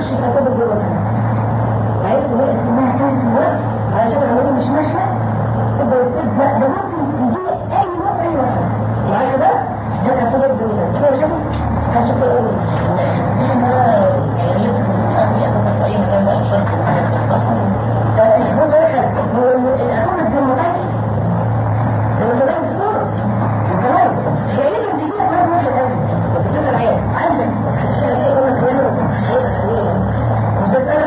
تخش في الكتب جوه كمان. عرفت هي انها كانت الوقت علشان العمليه مش ماشيه تبدا ده ممكن يجي اي وقت اي وقت. معايا ده؟ ده كان سبب جوه كده شوفوا كان شكله ايه؟ بص يا اخي هو الاتوم الديمقراطي لما تلاقي الصوره وكمان غالبا بيجي لك مرض وحش قوي بس بتقول العيال عندك يقول لك يلا مش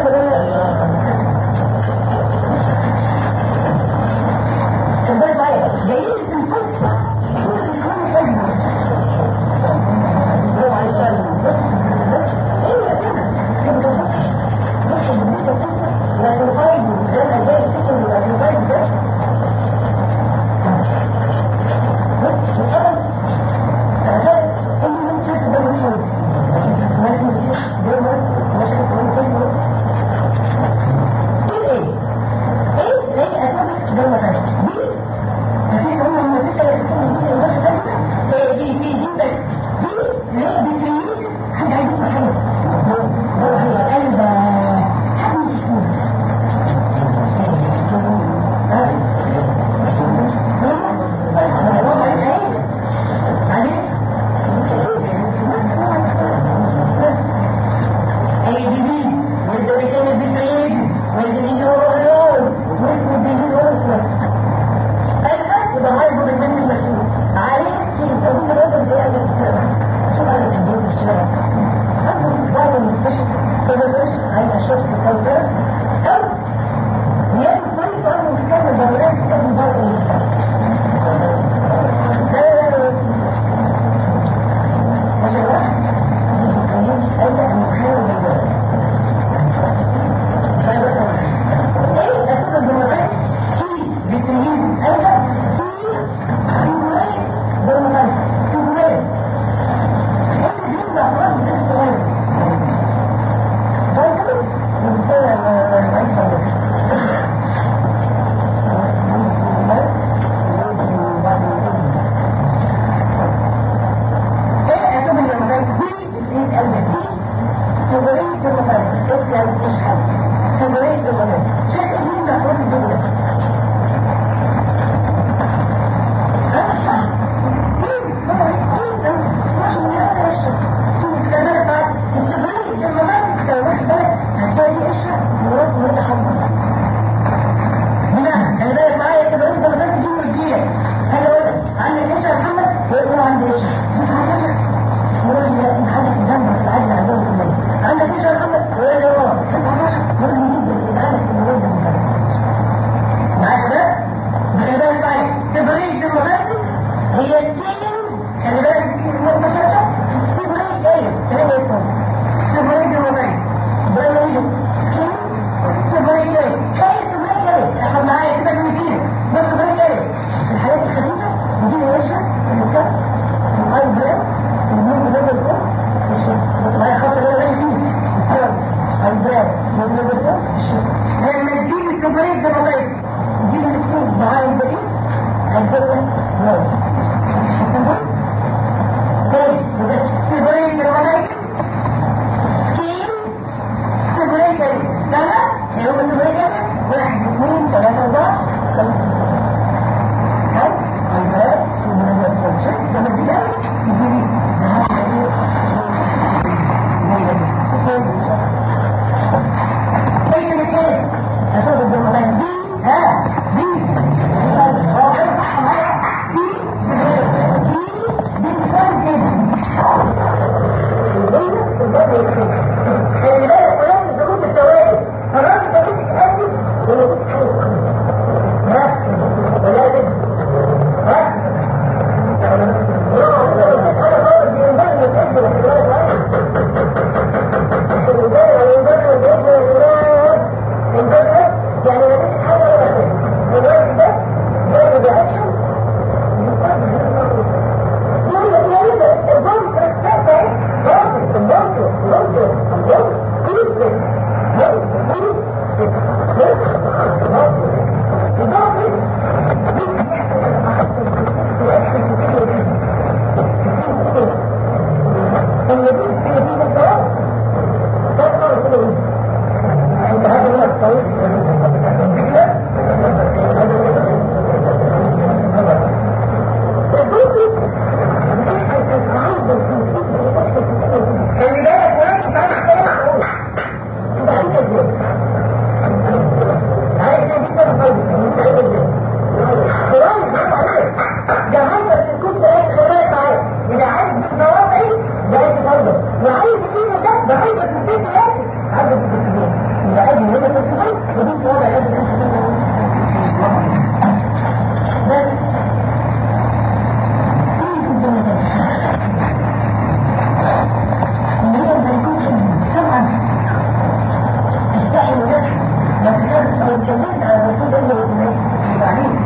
الدكتور وعايز فيه ده بعيد في البيت لازم عايز في الدكتور يبقى ادي هنا في الصغير ودي وضع لازم بس طبعا تستحي نفسك ما تكلمت او اتكلمت على الرسول اللي وبعدين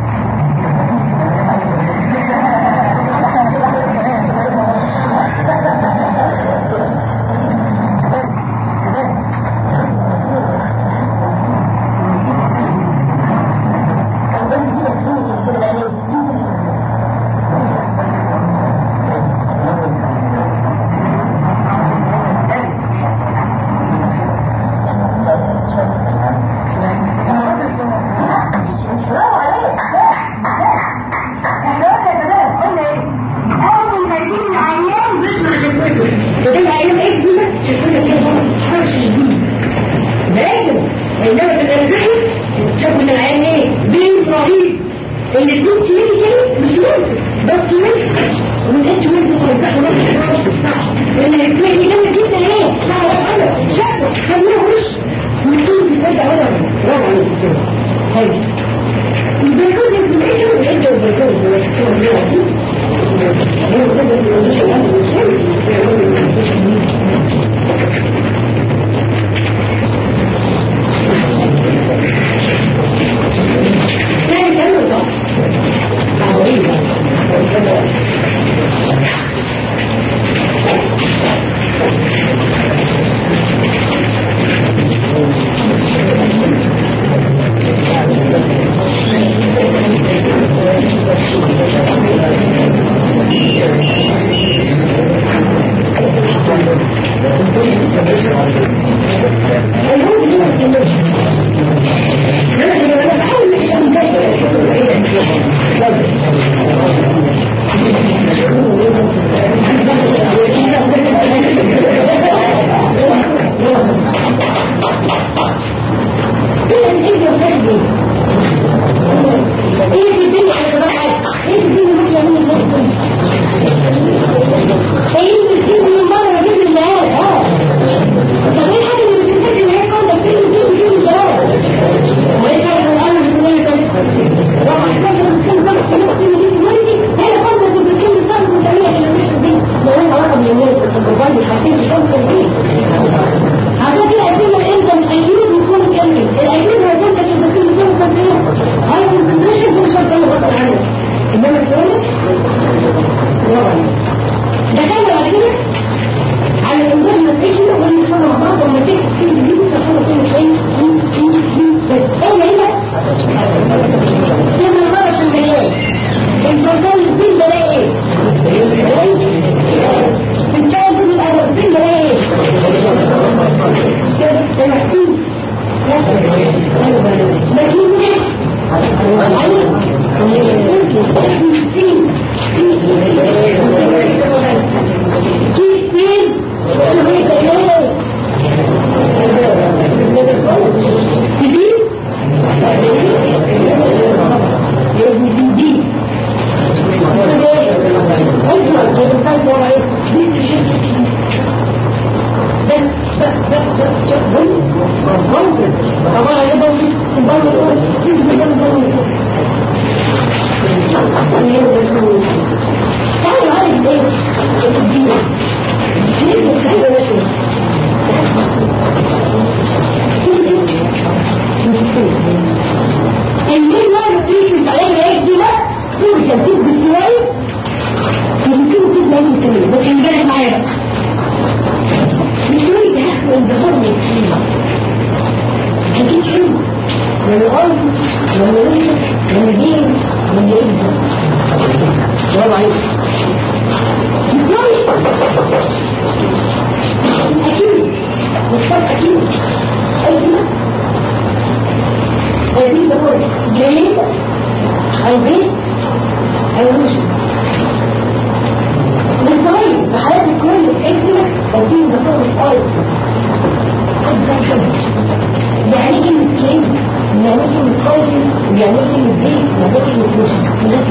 يعني كلمة يعني ايه متقايل ويعني ايه البيت ويعني ايه الفلوس الناس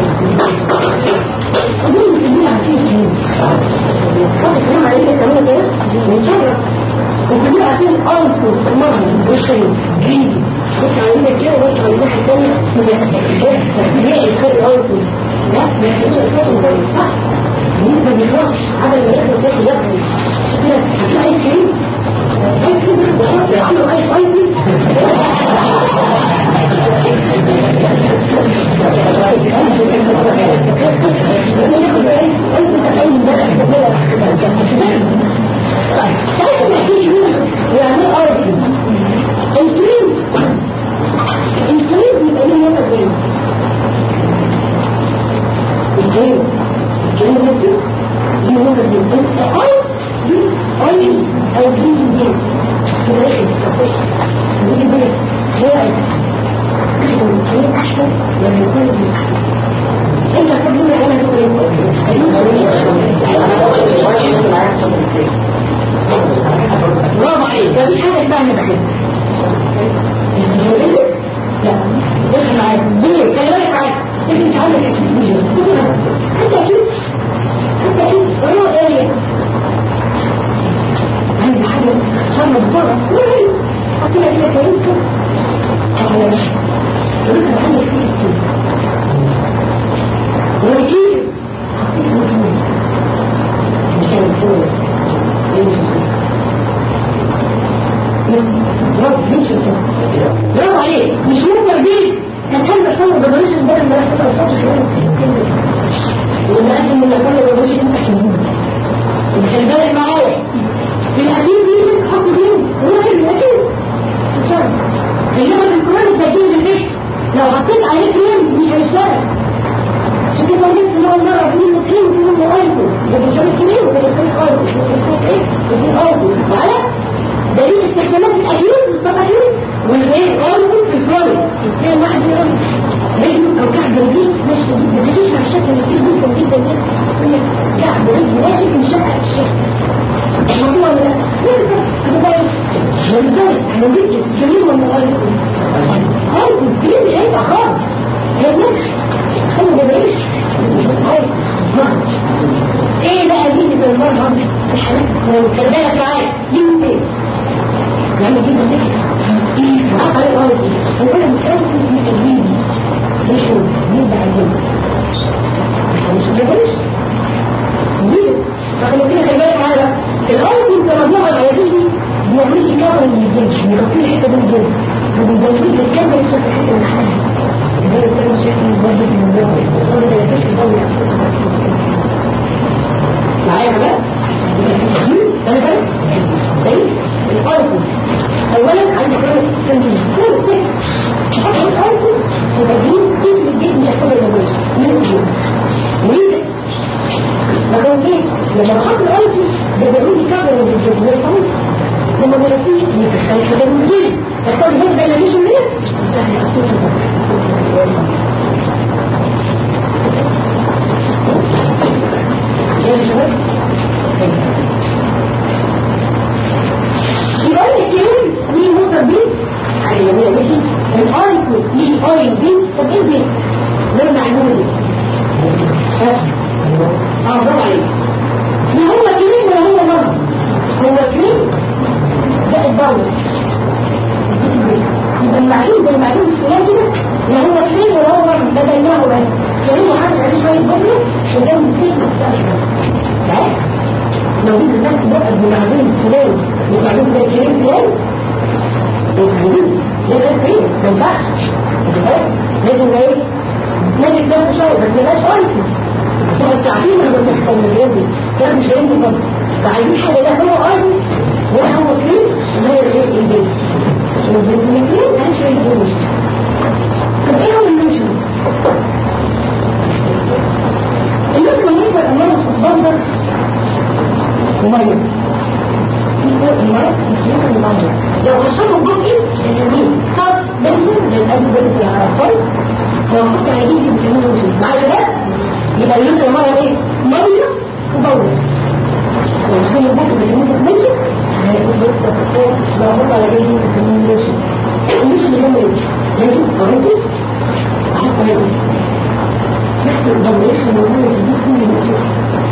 أظن كلنا عارفين كلمة صح كلام علينا كمان كده ونشرف وكلنا عارفين أنفر المرض والشيء جيدي بص علينا كده وبص على الناحية التانية تلاقي الخير أنفر لا ما يحتاجش الخير زي صح ما بيخافش عدد ما يقدر تاكل ياكل كده هتلاقي أي كريم أي كريم بخلاص يعملوا أي صيفي يعني أرض الكريم يبقى ليه هنا الكريم نفسه ليه هنا الكريم أو جريم الجيم كده يخي تتفش ودي بيه هي الكريم أشبه لما يكون الجيم انت هتقولي انا الكريم برافو عليك مفيش حاجه اسمها نبخل لا دخل معاك ليه خلي بالك معاك انت عندك اكيد حتى اكيد برافو ايه عندي حاجه صار بسرعه حطينا كده كريم كده ودخل عندك كتير ولكن حطيت مجموع مش كان الفور برافو عليك مش ممكن بيه كان بيصور ببريش البلد ما يفتح الفاتح كده والمقدم من يصور ببريش انت كمين وخلي بالك معايا في القديم بيه حط بيه روح الأكيد تتصرف انما في الكران التأكيد للبيت لو حطيت عليه كريم مش هيشتغل عشان كده نفس نوع المرة في منه كريم وفي منه ايضو ده بيشارك كريم وده بيشارك ايضو وفي ايضو معايا دليل استخدامات الأكيد والصفحين والغير ايضو في الكران ازاي واحد يقول رجل او كعب رجل ماشي ما تجيش مع الشكل اللي فيه جدا جدا جدا كعب رجل ماشي من شكل الشكل الموضوع ولا لا؟ انا بقى ازاي احنا نجي كريم ولا ايضو كريم مش هيبقى خالص هي نفس خلي ببريش ايه بقى دي في المرهم كذلك معايا ليه فين يعني دي بتكتب عقل الارض وانا متأكد من التجريب ليش هو مين بقى الجنة مش ببريش ليه فخلي كده كذلك معايا الارض انت مجموعة العيادين دي بيعمل لي كامل من الجنس بيغطي لي حتة من الجنس وبيزود لي الكامل بشكل حتة من الحاجة هذا الكلام شيء مضاد للموضوع يقول لي ليش يضوي معايا بقى انا بقى طيب الارض اولا عندي كل حط الارض وتجريب كل الجيل مش هتقدر يموت ليه لما ليه لما حط الارض بيقولوا لي كامل من الجيل لما مرتين يسخن كده من الجيل فالطالب يبدا يعيش منين يا شباب يبقى الكلام ليه نقطة بي على اليمين ماشي الآيكو ليه آيل بي طب ايه بي؟ ده المعلومة دي برافو عليك لا هو كلام ولا هو مرة هو كلام ده الدولة المعلوم ده المعلوم الفلاني كده لا هو كلام ولا هو مرة ده بيناه بس فهو حاطط عليه شوية بطنه وده مفيد مختلف لو جيت الناس بقى بمعلوم فلان ومعلوم زي كلام فلان يسعدون ليه بس ايه ما ينفعش لازم ايه لازم نفس شوية بس ملاش قلت تقعد تعطينا لما تحصل من اليوم كان مش هينزل طبعا فعايزين حاجة ده هو قلت ولا هو كلام اللي هو ايه البيت والبيت مش هينزل طب ايه هو المنشن؟ المنشن لما يكبر امامه تتبندر ومية المرض مش يمكن المية لو رشبه بجزء اليمين صار منشن للأجل بلد العرفان لو خط عديد بيسميه منشن مع ده يبقى المنشن المرة ايه؟ مية وبول لو رشبه بجزء بيسميه منشن هيكون بيسميه لو خط عديد بيسميه منشن مش مهم لازم قريبي أحط عليهم بس الضميريشن مهم دي كل مكتوب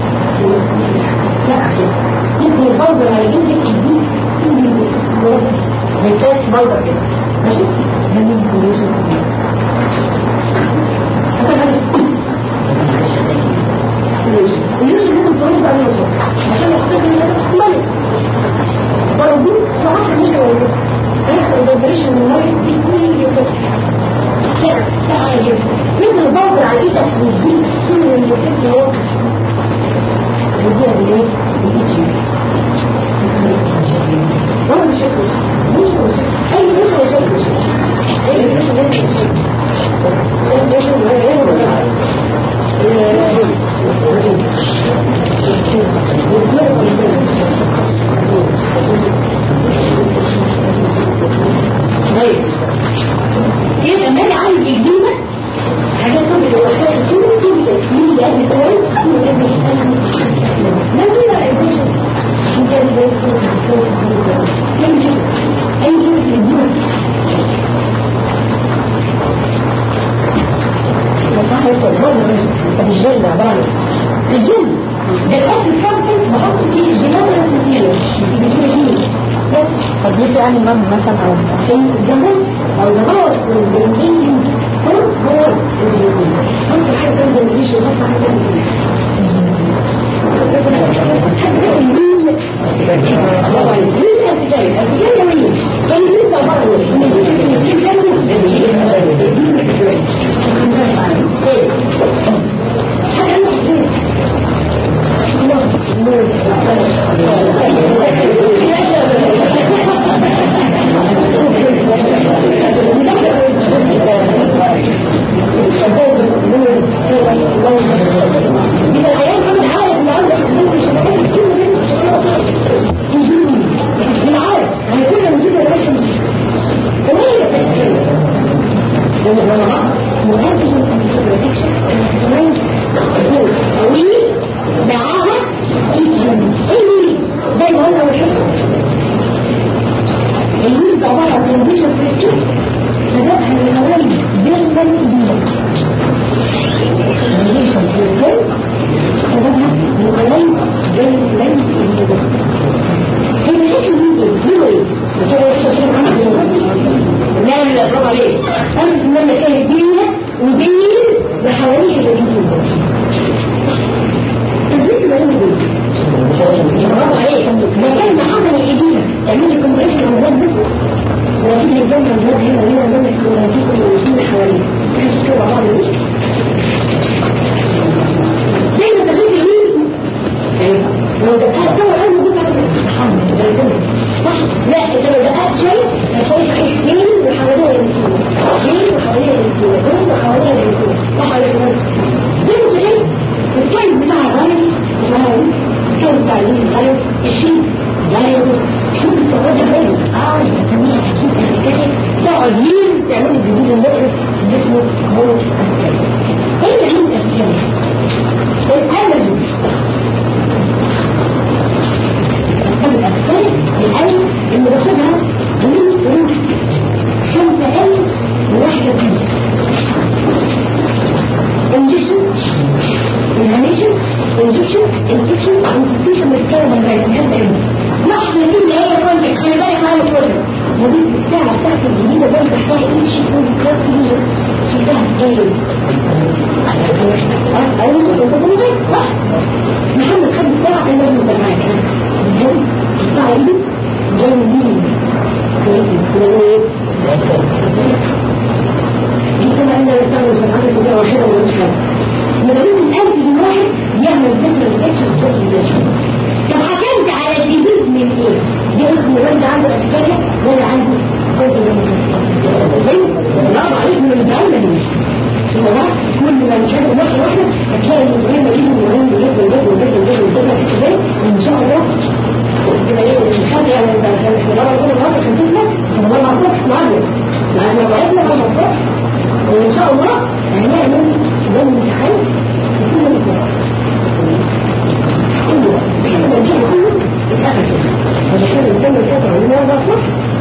ساعة كده يمكن يفضل على جلدك دي كل مكتوب هيكاد بلدر كده ماشي؟ ده مين الضميريشن اليوسف لازم ترد على اليوسف عشان يحتاج لازم تستمر برضو وعطل مش هو هيحصل الضميريشن المريض دي كل يوم كده ساعة جدا يمكن يفضل على ايدك ويديك كل المكتوب يوم وديها بالايه؟ بالايد وانا مش هيك مش اي مش هيك اي مش هيك كده ما عندي جديدة حاجات كل الوقت كل تكليل قبل كويس كل قبل ما هو الإنسان عشان كده أي شيء في الدنيا صح يتطور طب الجن عبارة عن الجن ده الأكل كامل بحط فيه الجنات الأساسية بجنين طب يجي يعني مام مثلا أو الجمال أو الجمال والجنين هو الجنين ممكن حاجة تنزل مفيش وصفة حاجة تنزل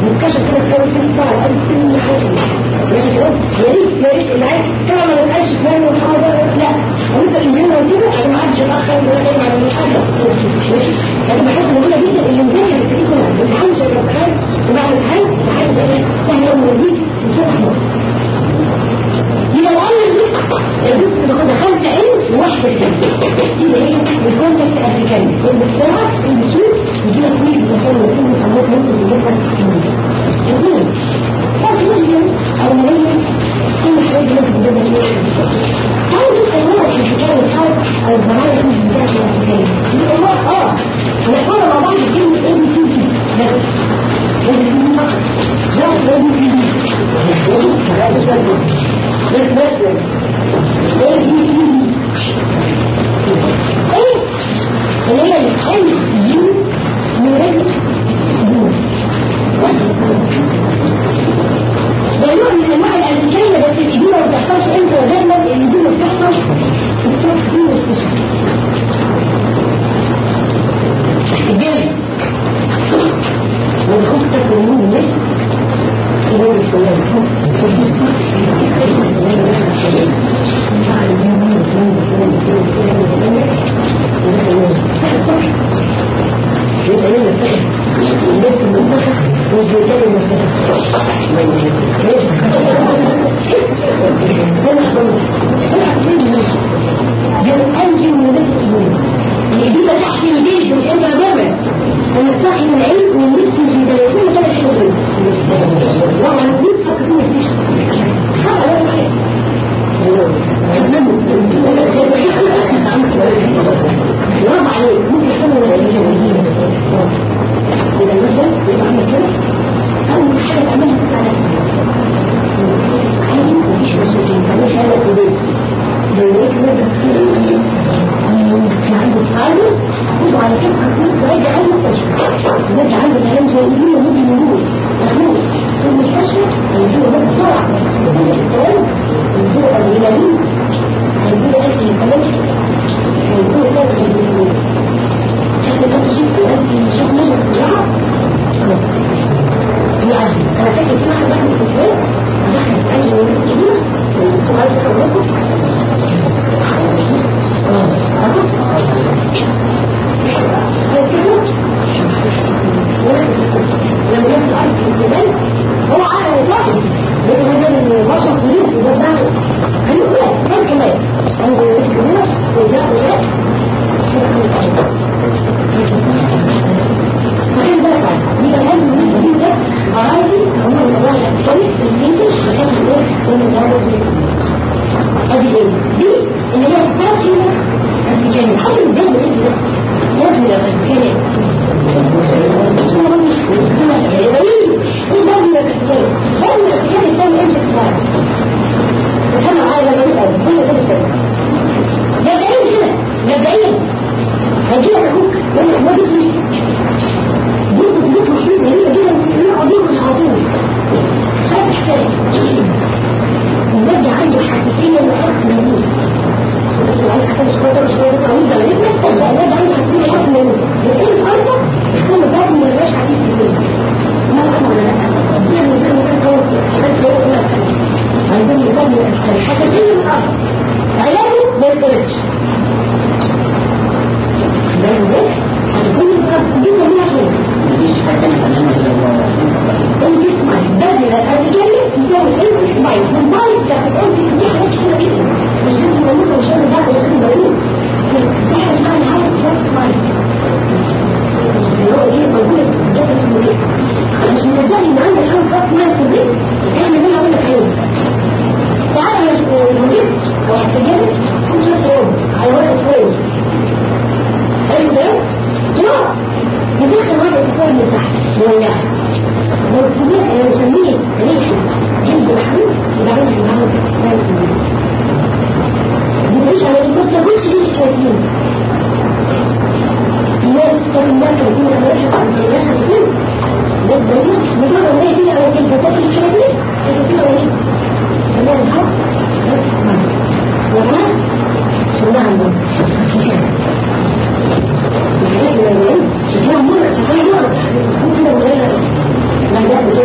نتكشف كده في كل طبعا قال كل حاجه ماشي كده يا ريت اللي عايز طبعا ما نبقاش فاهم وحاجه لا انت انجينا كده عشان ما حدش يتاخر ولا يجمع على حاجه ماشي انا بحب الموضوع جدا اللي مجاني بتيجي كلها ما بحاولش اتخيل وبعمل حاجه لحد ما سهله ومريض وشرح يبقى الاول دي البنت اللي دخلت عين وواحده كده دي اللي هي الكونتاكت افريكاني المجتمع البسوط يجي لك مين يدخل ويكون يتعمل ممكن يجيبها اثنين فاكر مجمل او مريض كل حاجه دي ممكن تجيبها عاوز الحيوانات في الحكايه الحاج او الزراعه في البدايه الافريكانيه يبقى الله هنحاول مع بعض كلمه اي بي سي دي بس اي بي سي فقط جاست اي بي سي دي اللي هي الحل يو مريض دون ده نوع من انواع الامريكيه بس الكبيره ما بتحصلش انت وغيرنا اللي دي بتحصل في الصوت كتير والكشف الجيل والخوف تكونون منه كبير الشوية الناس المنتخب والزيتان المنتخب أنجي من ذلك الجنة الإجابة تحت الجيش مش أنت أجابة ونفتحي من العلم ونفس الجيدة يكون ثلاث حلوين وعلى نفسك تكون الجيش خلق لا تحيط برافو عليك ممكن يكون العلم إذا مثلا يبقى عمل كده أول حاجة تعملها تسمع نفسك عادي مفيش مسؤولين تعملش هذا في البيت بيوت مدى في عنده استعاده أخذه على كده هتنس راجع عنده مستشفى راجع عنده كلام جايبين وممكن يقول مخلوق في المستشفى هيجيبه بقى بسرعة يجيبه السؤال يجيبه الغلالين هيجيبه أكل الكلام هيجيبه كده يجيبه حتى لو تشوف أنت شوف نجم الصراحة يعني أنا فاكر في واحد واحد في البيت واحد عايز يقول كبير وعايز يخلصه لما يبدو عارف الانتباه هو عارف الواحد لأنه مجال البشر كليل وده بناه هنقول كم كمان عنده كبيرة وجاء وجاء فكان بقى يبقى لازم من الجديد ده عادي هم الأدوار الأكتوري الانجليش عشان يقول من الأدوار هذه ايه؟ دي اللي هي التاكينة الأمريكانية حاجة الجنة ايه ده؟ لازم الأمريكانية شكلها مرة شكلها مرة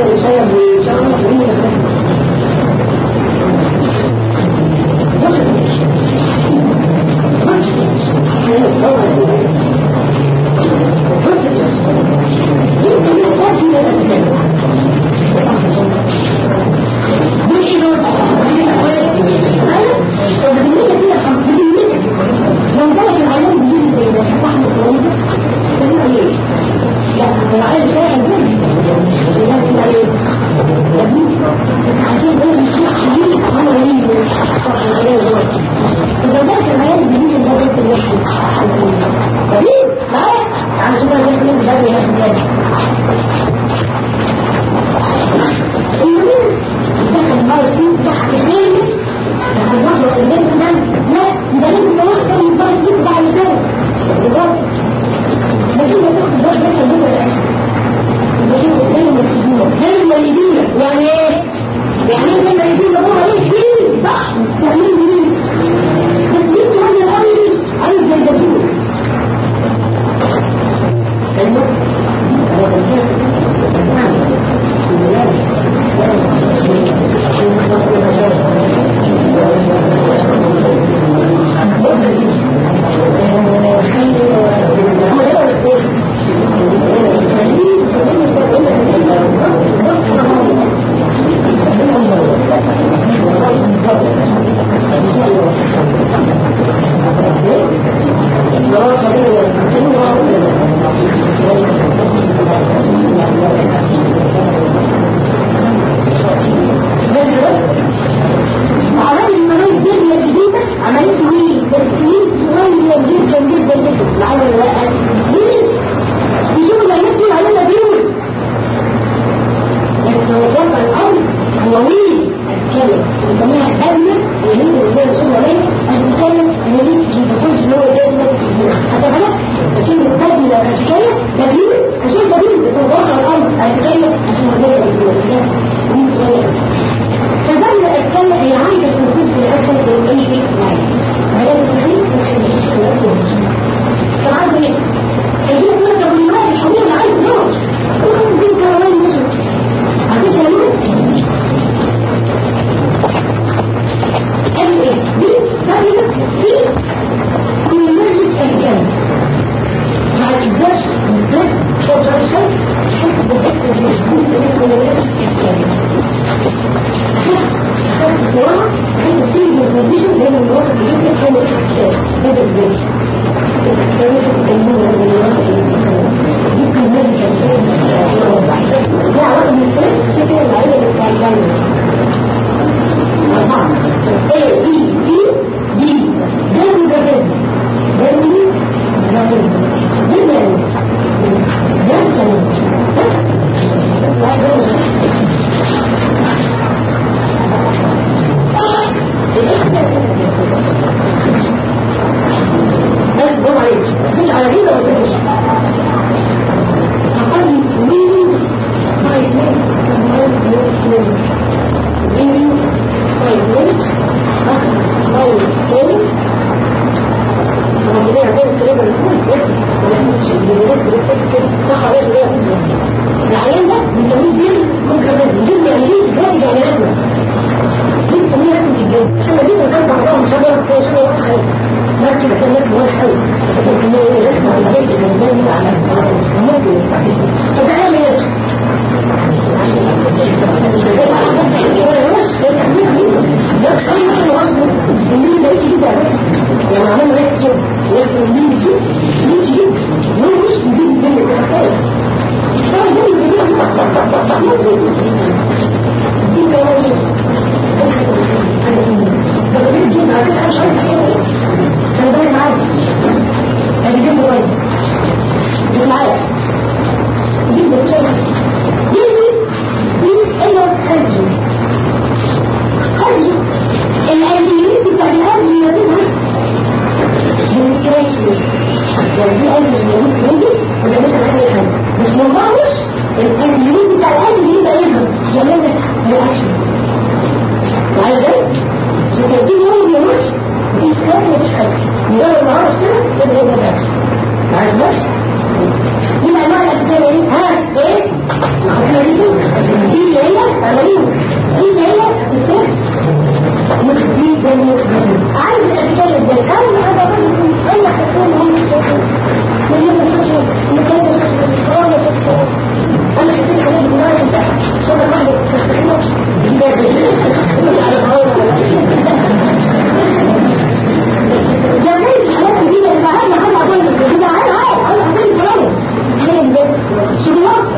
شبهات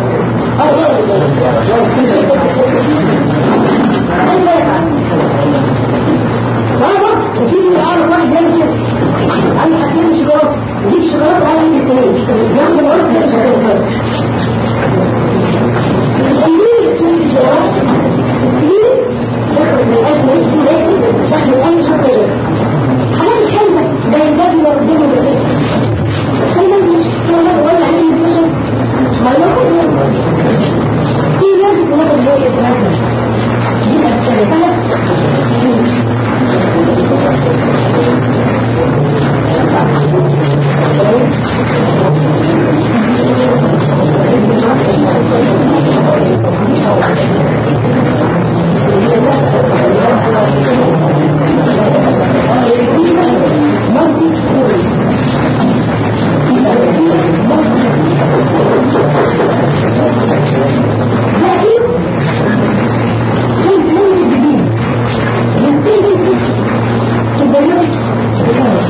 وفي أعرف واحد يعمل كده عندي حاجتين شجرات يجيب شجرات وعلى عندي التنين ياخد الأرض ده مش هتنكر الكبير تقول الشجرات الكبير ياخد من الأجل يكتب داخل أي شجرة حاجات حلوة ده ينجاب لو قدامه بكده خلينا مش ولا عليه البشر ما ياخد في ناس بتاخد زي الكلام دي الثلاثة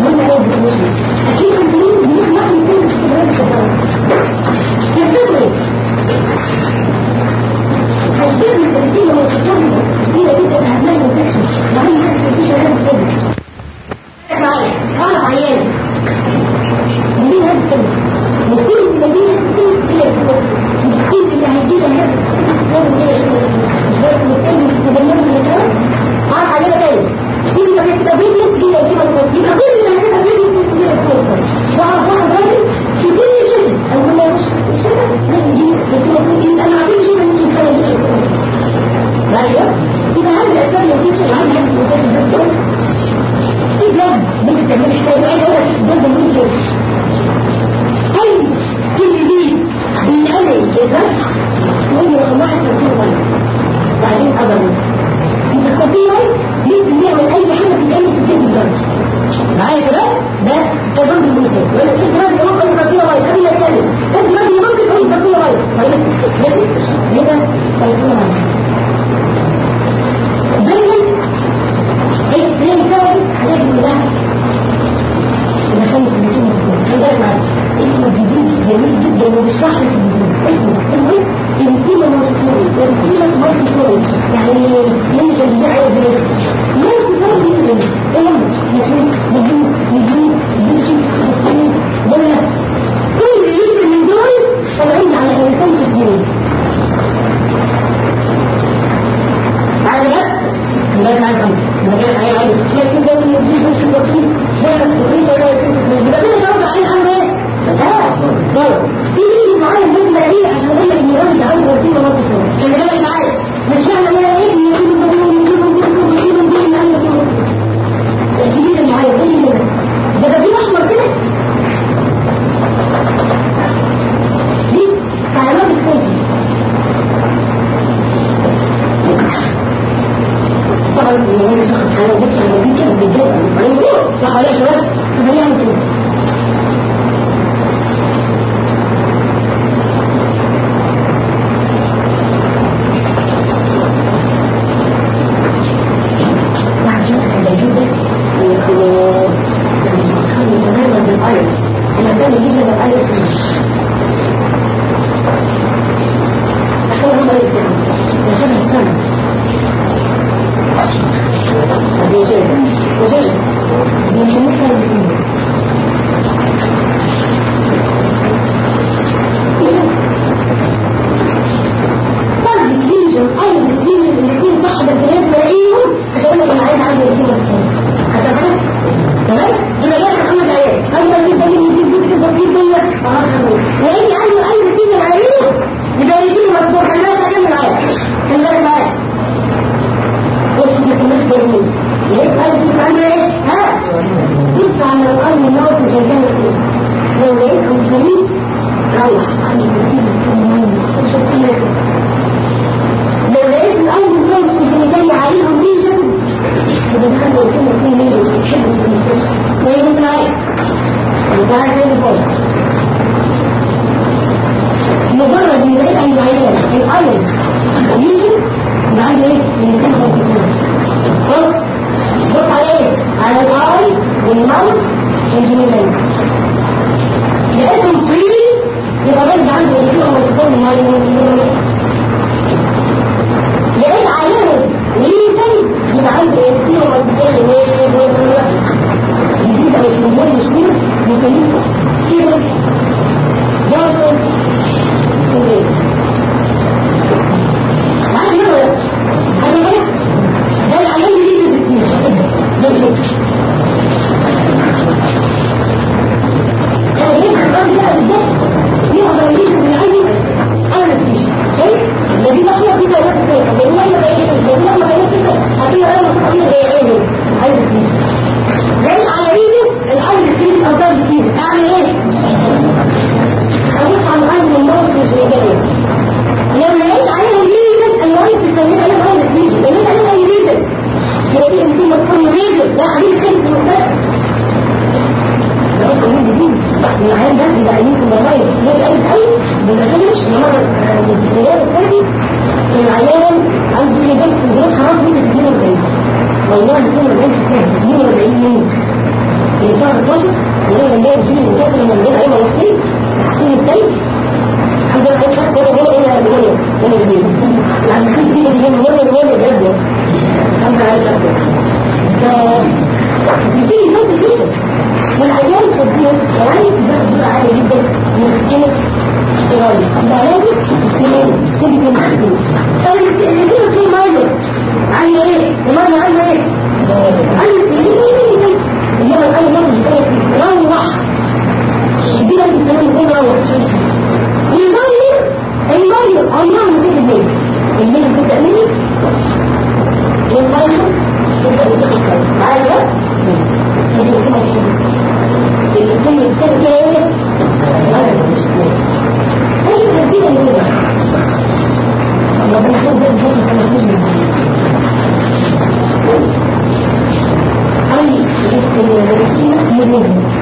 أكيد الغياب الثاني العيان عنده جنس سندروم حرام في 42 والله 42 سنة 42 يوم في شهر 12 اللي هي بتيجي من كتر من الجنة أيضا وقتين السنين الثاني الحمد لله عايز حد هنا الجنة يعني في دي مش من الجنة بجد الحمد لله عايز حد بتيجي ناس جدا والعيان صدقين يعني بتبقى عالية جدا من السنة استرالي العلاجي السنين كده كده طيب اللي كده فيه مايل عنه ايه؟ المايل عنه ايه؟ عنه السنين إنما الآن الناس كانت روح الدين أنت السلام يقول روح المايل عمرها من كده الميل الميل تبدأ مني والمايل تبدأ بتاخد معايا بقى هذه اسمها الحدود الدنيا بتبدأ ايه؟ ايه التنسيق اللي هو الله بنحب ده بفضل 15 من أي اسم